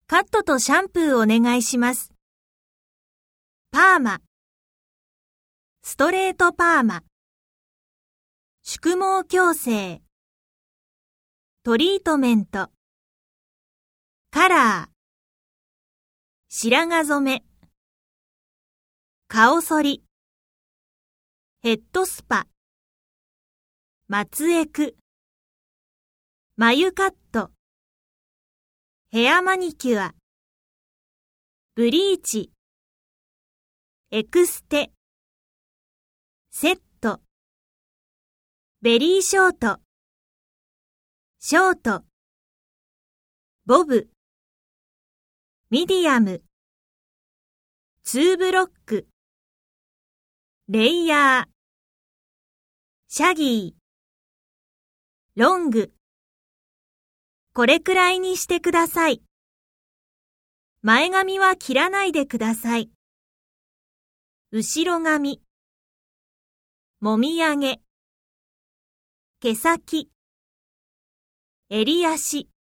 カットとシャンプーお願いします。パーマ、ストレートパーマ、宿毛矯正、トリートメント、カラー、白髪染め、顔剃り、ヘッドスパ、松エク、眉カット、ヘアマニキュア、ブリーチ、エクステ、セット、ベリーショート、ショート、ボブ、ミディアム、2ブロック、レイヤー、シャギー、ロング。これくらいにしてください。前髪は切らないでください。後ろ髪、もみあげ、毛先、襟足。